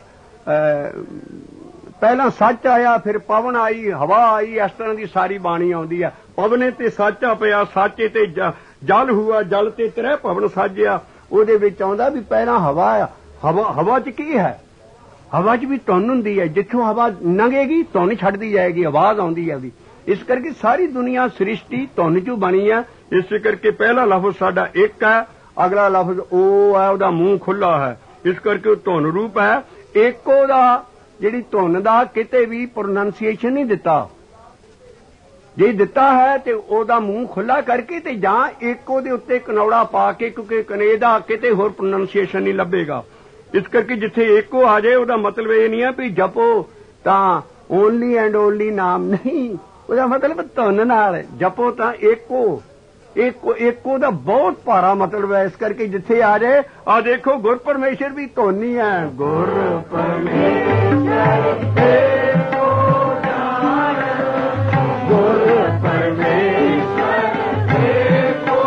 ਪਹਿਲਾਂ ਸੱਚ ਆਇਆ, ਫਿਰ ਪਵਨ ਆਈ, ਹਵਾ ਆਈ। ਇਸ ਤਰ੍ਹਾਂ ਦੀ ਸਾਰੀ ਬਾਣੀ ਆਉਂਦੀ ਹੈ। ਪਵਨੇ ਤੇ ਸੱਚ ਪਿਆ, ਸੱਚ ਤੇ ਜਲ ਹੁਆ, ਜਲ ਤੇ ਤ੍ਰੈ ਪਵਨ ਸਾਜਿਆ। ਉਹਦੇ ਵਿੱਚ ਆਉਂਦਾ ਵੀ ਪਹਿਲਾਂ ਹਵਾ ਆ। ਹਵਾ 'ਚ ਕੀ ਹੈ? ਹਵਾ 'ਚ ਵੀ ਧੁਨ ਹੁੰਦੀ ਹੈ। ਜਿੱਥੋਂ ਹਵਾ ਲੰਘੇਗੀ ਧੁਨ ਛੱਡਦੀ ਜਾਏਗੀ, ਆਵਾਜ਼ ਆਉਂਦੀ ਹੈ ਵੀ। ਇਸ ਕਰਕੇ ਸਾਰੀ ਦੁਨੀਆ ਸ੍ਰਿਸ਼ਟੀ ਧੁਨ 'ਚੋਂ ਬਣੀ ਹੈ। ਇਸੇ ਕਰਕੇ ਪਹਿਲਾ ਲਫ਼ਜ਼ ਸਾਡਾ ਇੱਕ ਹੈ, ਅਗਲਾ ਲਫ਼ਜ਼ ਉਹ ਹੈ, ਉਹਦਾ ਮੂੰਹ ਖੁੱਲਾ ਹੈ। ਇਸ ਕਰਕੇ ਉਹ ਧੁਨ ਰੂਪ ਹੈ। ਏਕੋ ਦਾ ਜਿਹੜੀ ਧੁਨ ਦਾ ਕਿਤੇ ਵੀ ਪ੍ਰੋਨੰਸੀਏਸ਼ਨ ਨਹੀਂ ਦਿੱਤਾ। ਜੇ ਦਿੱਤਾ ਹੈ ਤੇ ਉਹਦਾ ਮੂੰਹ ਖੁੱਲਾ ਕਰਕੇ ਤੇ ਜਾਂ ਏਕੋ ਦੇ ਉੱਤੇ ਕਨੌੜਾ ਪਾ ਕੇ, ਕਿਉਂਕਿ ਕਨੇਡਾ ਕਿਤੇ ਹੋਰ ਪ੍ਰੋਨੰਸੀਏਸ਼ਨ ਨਹੀਂ ਲੱਭੇਗਾ। ਇਸ ਕਰਕੇ ਜਿੱਥੇ ਏਕੋ ਆ ਜਾਏ ਉਹਦਾ ਮਤਲਬ ਇਹ ਨਹੀਂ ਹੈ ਵੀ ਜਪੋ ਤਾਂ ਓਨਲੀ ਐਂਡ ਓਨਲੀ ਨਾਮ ਨਹੀਂ। ਉਹਦਾ ਮਤਲਬ ਧੁਨ ਨਾਲ ਜਪੋ ਤਾਂ ਏਕੋ। ਏਕੋ ਦਾ ਬਹੁਤ ਭਾਰਾ ਮਤਲਬ ਹੈ। ਇਸ ਕਰਕੇ ਜਿੱਥੇ ਆ ਜਾਏ, ਆ ਦੇਖੋ ਗੁਰ ਪਰਮੇਸ਼ਰ ਵੀ ਧੁਨ ਹੀ ਹੈ। ਗੁਰ ਪਰਮੇਸ਼ਰ ਏਕੋ ਜਾਨ, ਗੁਰ ਪਰਮੇਸ਼ਰ ਏਕੋ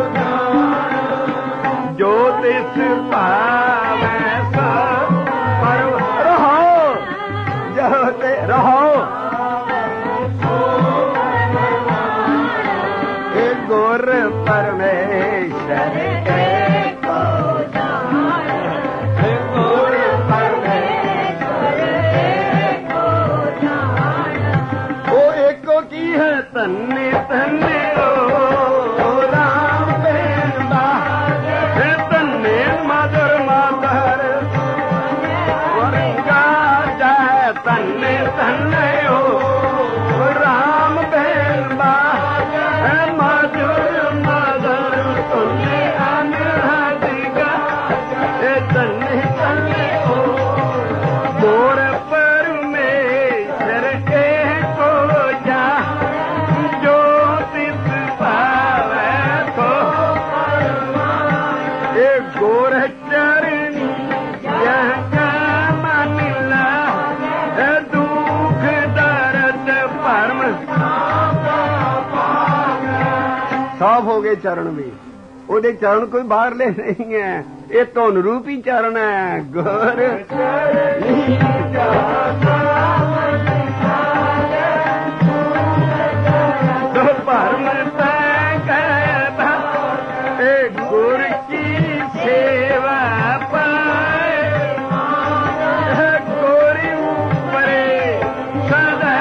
ਜਾਨ। ਜੋ ਤਿਸ ਭਾਵੈ ਸਭ ਪਰ ਰਹੋ, ਜੋ ਤੇ ਰਹੋ। ਗੁਰ ਪਰਮੇਸ਼ਰ ਏਕੋ ਜਾਨ, ਗੁਰ ਪਰਮੇਸ਼ਰ ਏਕੋ ਜਾਨ। ਉਹ ਏਕੋ ਕੀ ਹੈ? ਧੰਨੇ ਧੰਨੇ ਓ ਰਾਮ ਬੇਨ ਬਾਜ, ਧੰਨੇ ਮਦਰ ਮਾ गोर चरणी मन ला दुख दर्द भरम साफ हो गए चरण भी ਉਹਦੇ ਚਰਨ ਕੋਈ ਬਾਹਰਲੇ ਨਹੀਂ ਹੈ ਇਹ ਧੁਨ ਰੂਪੀ ਚਰਨ ਹੈ ਗੁਰ ਚਰਣੀ ਦੋ ਭਰਮ ਤੈ ਕਹਿਦਾ ਇਹ ਗੁਰ ਕੀ ਸੇਵਾ ਪਾਏ ਗੋਰੀ ਉਪਰੇ ਸਦਾ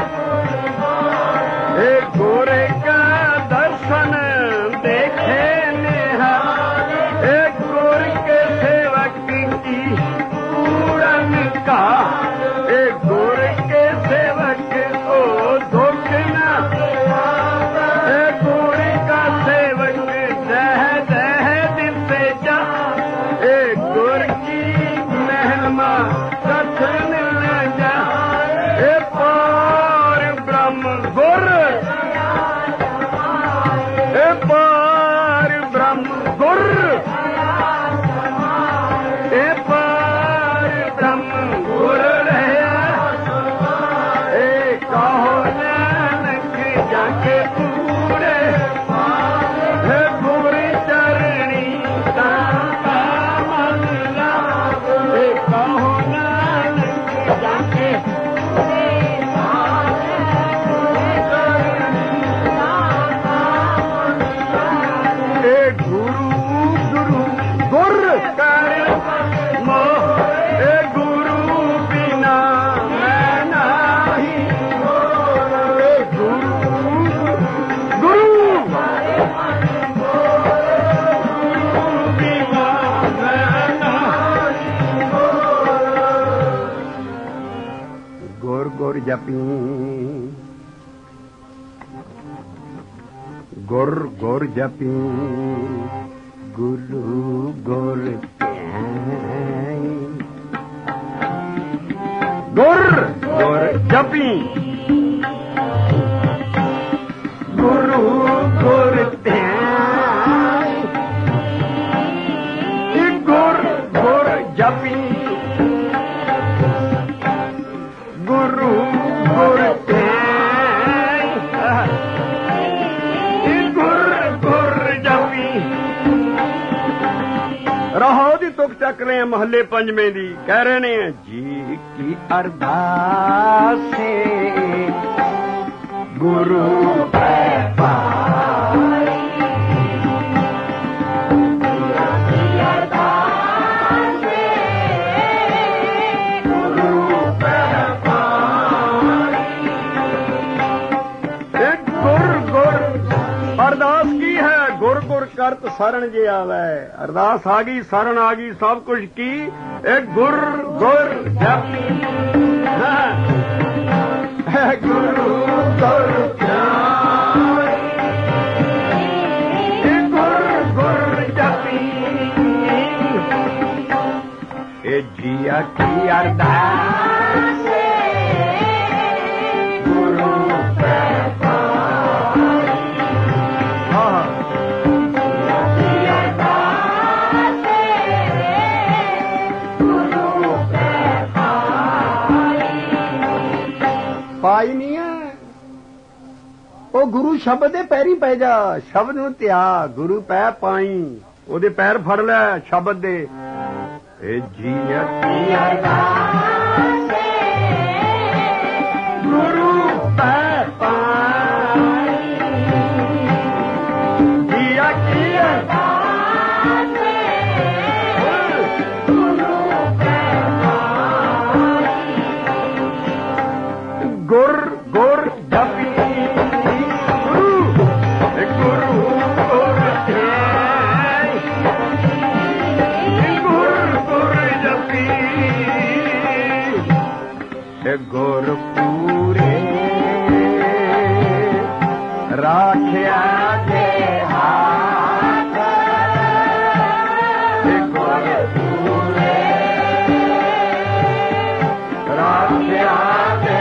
ਇਹ ਗੋਰੇ ਕਾ ਦਰਸ਼ਨ देखे नेहा एक गुर के सेवक की पूरन का एक गुर के सेवक ओ धोखना एक गुर का सेवक दह दह दिल से जा एक गुर की महिमा कथन न जा एक पार ब्रह्म गुर पार ब्रह्म गुर ए पार ब्रह्म गुर ए कहो नानक जाके पूरे है गुर चरणी का मन ला ए कहो नानक जाके जपी गुर गुर जपी गुरु गुर गुर गुर जपी गुरु गुर गुर गुर जपी गुरु गुर गुर जपी रहो दी तुक चक रहे हैं महल्ले पंजवें दी कह रहे हैं जी की अरदास से गुरु अरदास की है गुर गुर करत शरण जे आवे अरदास आ गई शरण आ गई सब कुछ की एक गुर गुर जपी गुरु गुर गुर गुर जपी ए जिया की अरदास गुरु पाई नहीं है वो गुरु शब्द दे पैरी पै जा शब्द नूं त्याग गुरु पै पाई ओदे पैर फड़ लै शब्द दे ए जिया की अरदास गुरु पै पाई जिया की अरदास गुरु पै गुर गुर जपी गुरु गुर गुर जपी गुर पूरे राख्या दे हाथ गुर पूरे राख्या दे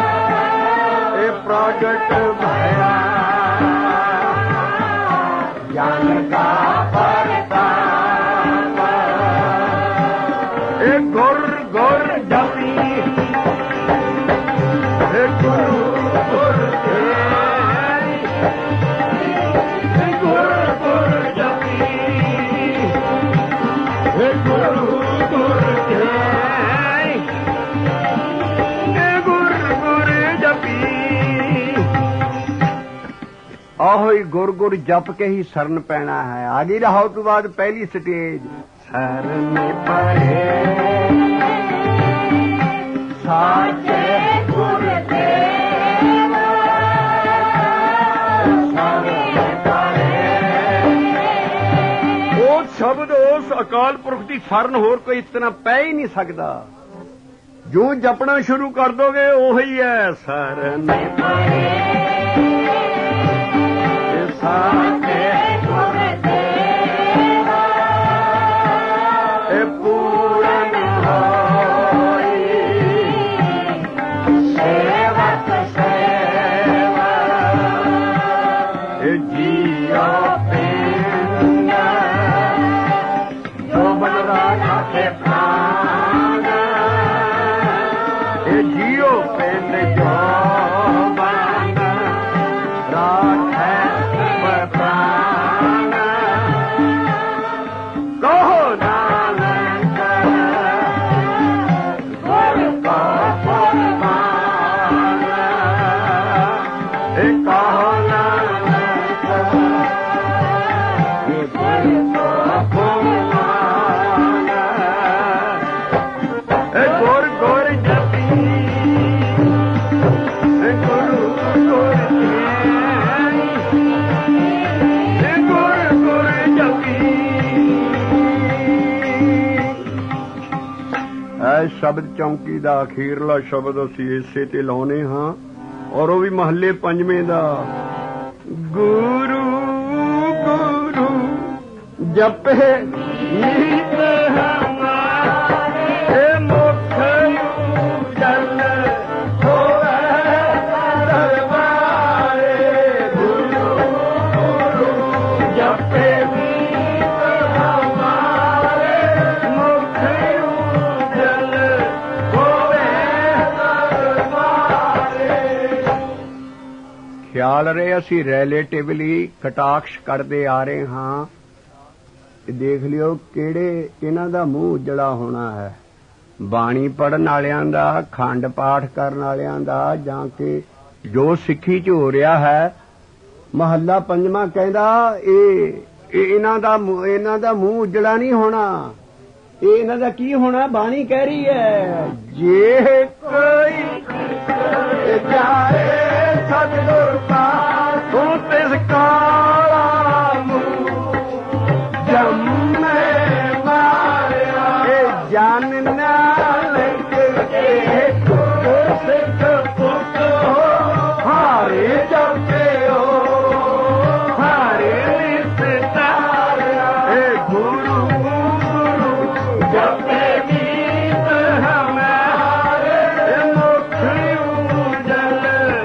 प्रगट भया ज्ञान का प्रताप गुर गुर जपी गुरु गुर गुर गुर जपी गुरु गुर गुर जपी आहो गुर गुर जप के ही शरण पैना है। आगे रहो तो बाद पहली स्टेज शरण पड़े साचे गुरुदेव शरण पड़े। वो शब्द उस अकाल पुरख की शरण होर कोई इतना पै ही नहीं सकता। जो जपना शुरू कर दोगे वही है शरण पड़े साचे गुरुदेव पूरन होई सेवक सेवा जियो पिंड जो बलराजा के प्राण जियो पिंड जो बन राखे प्राण कहो नानक गुर को कुर्बान कहो नानक गुर को कुर्बान गुर गुर जपी गुरु गुर शब्द चौंकी दा अखीरला शब्द असी इसे ते लाउने हाँ और वो भी महल्ले पंजवें दा गुरु गुरु जपे नीत हमारे मुख जल होवे दरबारे गुरु गुरु जपे ख्याल रहे असी रिलेटिवली कटाक्ष करते आ रहे हाँ। देख लियो किहड़े इन्हां दा मूंह उजड़ा होना है बाणी पढ़न वालियां दा खंड पाठ करन वालियां दा जां के जो सिੱਖੀ च हो रहा है। महला पंजवां कहंदा इन्हां दा मूंह उजड़ा नहीं होना। इन्हां दा की होना बाणी कह रही है जे कोई जाए सतगुर पास तू तिस काला मूंह जम्मे मारिया जान नानक के सिख पुत हो हारे जपे हो हारे निस्तारिया गुरु गुरु जपे गीत हमारे मुख उजल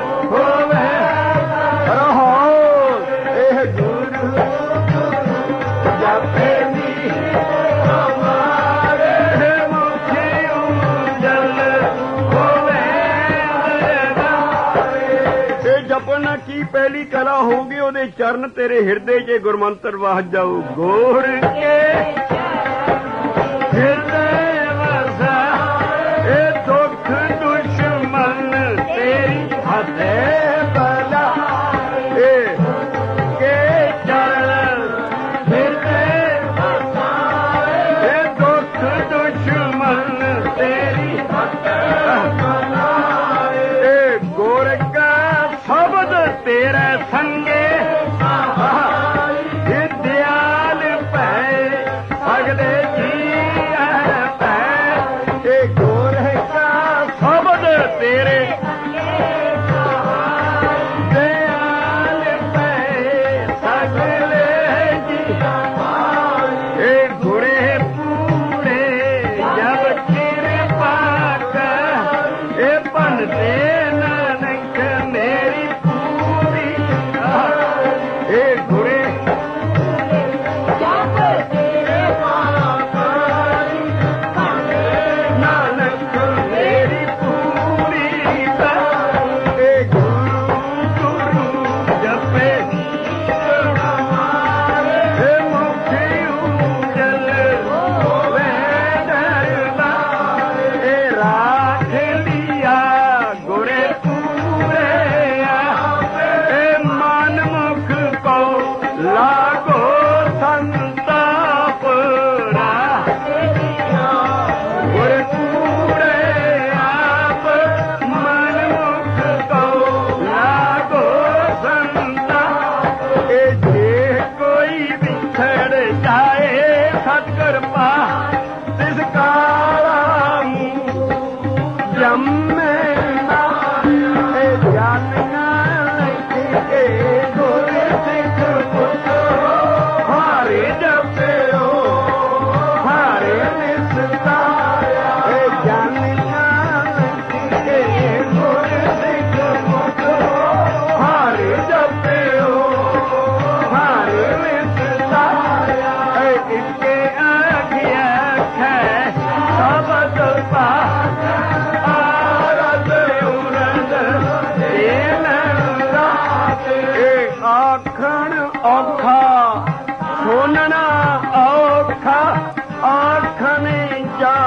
पहली कला होगी ओदे चरण तेरे हृदय च गुरमंत्र वाह जाओ गोर के हृदय वसा ए दुख दुश्मन तेरी हथे बला ए के चरण हृदय वसा ए दुख दुश्मन तेरी हथे बला ए गोर का शब्द तेरे संगे दयाल पै अगले जी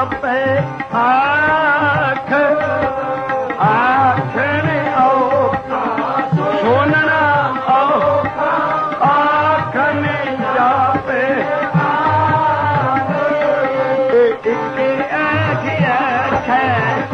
जापे आख आखन औखा सुनना औखा आखन जापे एक ऐसी ऐख है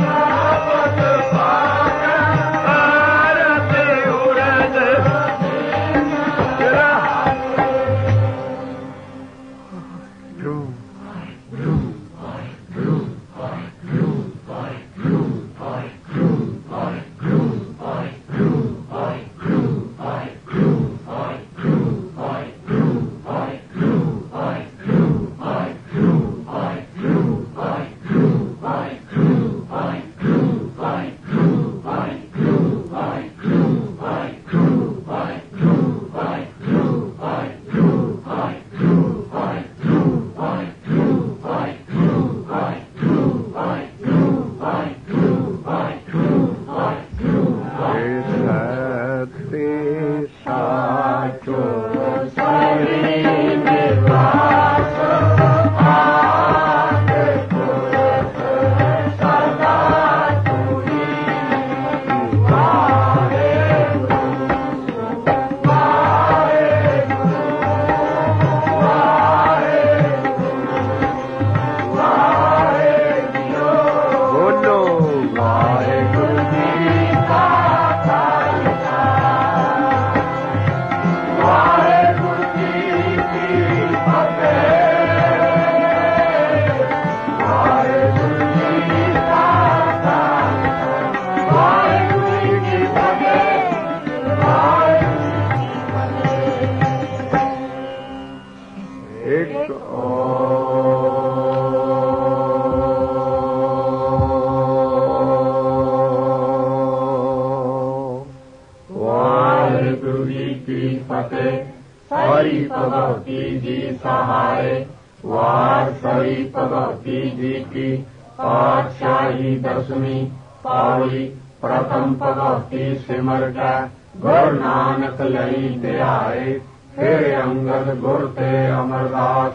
प्रथम भगवती सिमर कै गुरु नानक लई ध्याए फिर अंगद गुर ते अमरदास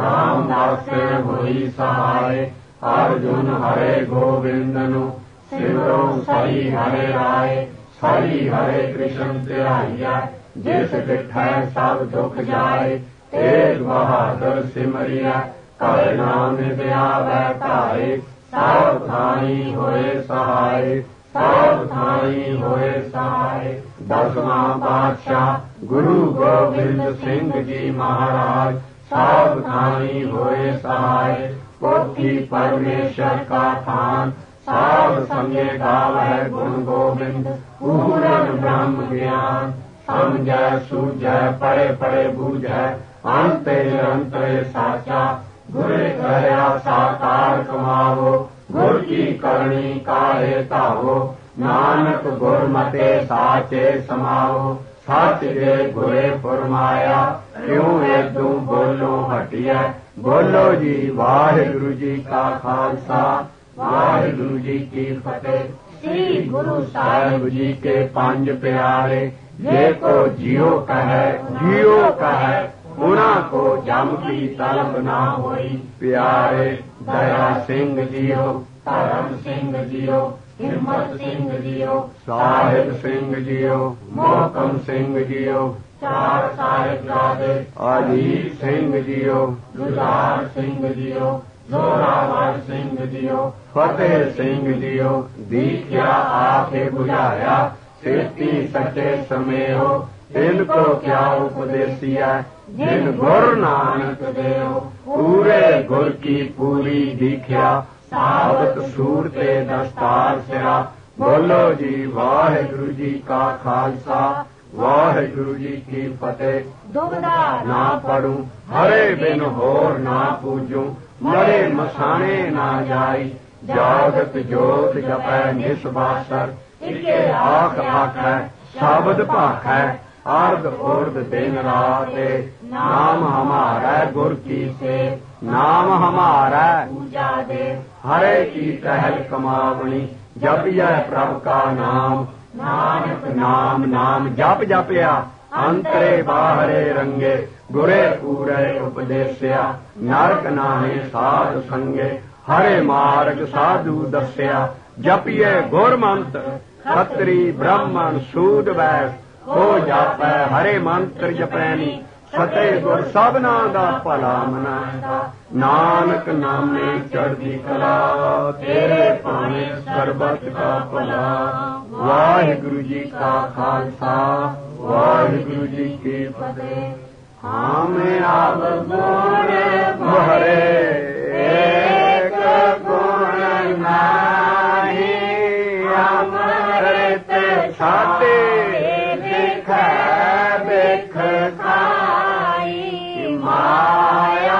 रामदास से होई सहाय अर्जुन हरे गोविंदनु सिमरो सही हरे राय सही हरे कृष्ण ध्याइया जिस डिठै सब दुख जाए तेग बहादुर सिमरिया कर नाम ध्यावै धाए सब थाई होए सहाय सब थाई होए सहाय। दसवां पातशाह गुरु गोबिंद सिंह जी महाराज सब थाई होए सहाय पोथी परमेश्वर का थान सब संगे गावै गुण गोबिंद पूर्ण ब्रह्म ज्ञान समझै सूझै पढ़े पढ़े बूझै अंते अंतरे साचा गुरे कहया साकार कमावो गुर की करणी काहे तावो नानक गुर मते साचे समावो सच दे गुरे फरमाया क्यों एदू बोलो हटिया बोलो जी वाहिगुरु जी का खालसा वाहिगुरु जी की फतेह। श्री गुरु साहिब जी के पंज प्यारे ये को जियो कहे गुणा को जम की तलब ना होई प्यारे दया सिंह जियो धर्म सिंह जियो हिम्मत सिंह जियो साहिब सिंह जियो मोहकम सिंह जियो चार साहिबजादे अजीत सिंह जियो गुजार सिंह जियो जोरावर सिंह जियो फतेह सिंह जियो दीख्या आके बुझाया सेती सच्चे समय हो इनको क्या उपदेसिया जिन गुरु नानक देव पूरे गुर की पूरी दीख्या साबत सूरते दस्तार सिरा बोलो जी वाहिगुरु जी का खालसा वाहिगुरु जी की फतेह। दुबदा ना पढ़ूं हरे बिन होर ना पूजूं मरे मसाने ना जाई जागत जोत जपै निस्बासर इके आख आखै शब्द भाखै अर्ध उर्ध दिन रात नाम हमारा गुर की से नाम हमारा पूजा दे हरे की टहल कमावनी जब यह प्रभु का नाम नानक नाम नाम जप जपया अंतरे बाहरे रंगे गुरे पूरे उपदेशया नरक नाहे साध संगे ਹਰੇ ਮਾਰਗ ਸਾਧੂ ਦੱਸਿਆ। ਜਪੀਏ ਗੁਰ ਮੰਤਰ ਖੱਤਰੀ ਬ੍ਰਾਹਮਣ ਸੂਦ ਵੈਸ, ਹੋ ਜਾਪੈ ਹਰੇ ਮੰਤਰ ਜਪੈਨੀ, ਫਤਿਹ ਗੁਰ ਸਭਨਾ ਦਾ ਭਲਾ ਮਨਾਂਦਾ। ਨਾਨਕ ਨਾਮੇ ਚੜ੍ਹਦੀ ਕਲਾ, ਤੇਰੇ ਭਾਣੇ ਸਰਬਤ ਕਾ ਭਲਾ। ਵਾਹਿਗੁਰੂ ਜੀ ਕਾ ਖਾਲਸਾ, ਵਾਹਿਗੁਰੂ ਜੀ ਕੀ ਫਤਿਹ। ਹਮੇ ਆਪ ਗੁਣ ਭਰੇ, ਏਕ ਗੁਣ ਨਾਹੀ, ਅੰਮ੍ਰਿਤ ਛਾਡੇ ਲਿਖੈ ਬਿਖ ਖਾਈ। ਮਾਇਆ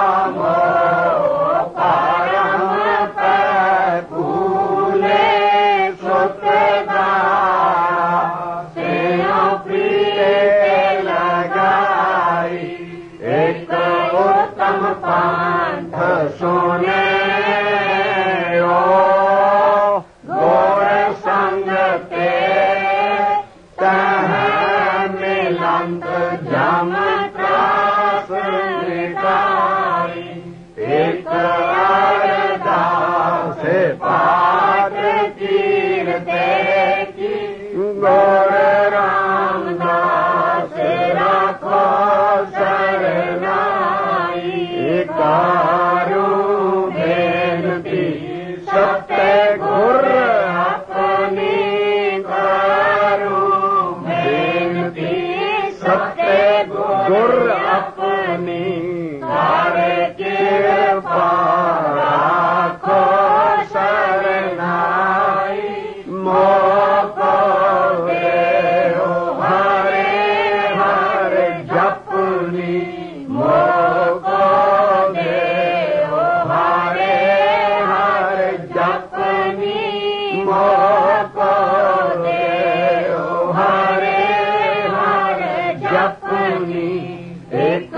ਮੋਹ ਪਰਮ ਪੈ ਭੂਲੇ, ਸੁਤ ਦਾਰਾ ਸਿਉ ਪ੍ਰੀਤ ਲਗਾਈ। ਇਕ ਉਤਮ ਪੰਥ ਸੁਨੇ, ਗੁਰ ਸੰਗ ਤੇ ਤਹ ਮਿਲੰਦ ਜਮ ਤਰਾਸ ਨਿਕਾਈ। ਇਕ ਅਰਦਾਸ ਪਾਠ ਕੀਰਤੇ ਕੀ, ਗੁਰ ਰਾਮਦਾਸ ਰਾਖੋ ਸਰਨਾਈ। ਕਾਰੂ ਬੇਨਤੀ ਸਤੇ ਗੁਰ ਆਪਣੀ, ਕਾਰੂ ਬੇਨਤੀ ਸਤੇ ਗੁਰ ਆਪਣੀ। ਹਰ ਕਿਰਪਾ ਰਾਖੋ ਸਰਨਾਈ। ਮੋਕੋ ਦੇਓ ਹਰੇ ਹਰ ਜਪਨੀ, ਮੋਕੋ ਦੇਓ ਹਰੇ ਹਰ ਜਪਨੀ। ਮੋਕੋ ਦੇਓ ਹਰੇ ਹਰ ਜਪਨੀ। ਇਕ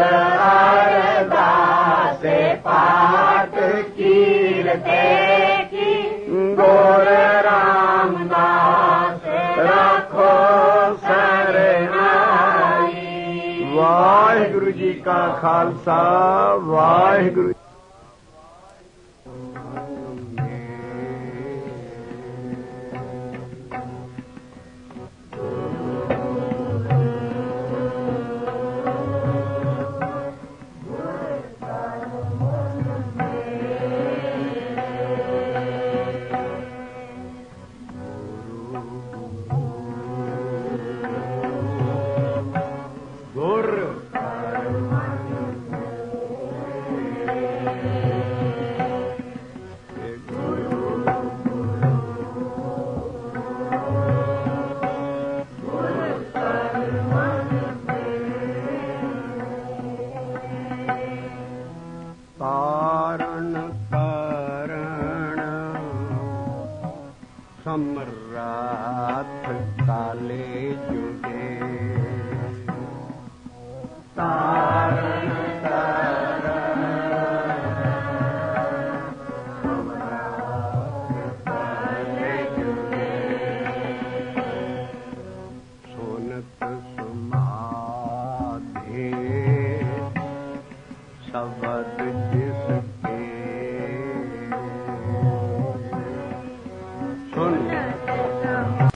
ਅਰਦਾਸ ਪਾਠ ਕੀਰਤੇ ਕੀ, ਗੁਰ ਰਾਮਦਾਸ ਰਾਖੋ ਸਰਨਾਈ। ਵਾਹਿਗੁਰੂ ਜੀ ਕਾ ਖਾਲਸਾ, ਵਾਹਿਗੁਰੂ। ਸਮਰਾਥ ਕਾਲੇ ਜੁਗੇ, ਤਾਰਨ ਤਾਰਨ ਸਮਰਾਥ ਕਾਲੇ ਜੁਗੇ। ਸੁਨਤ ਸਮਾਧੇ ਸ਼ਬਦ ਜਿਸ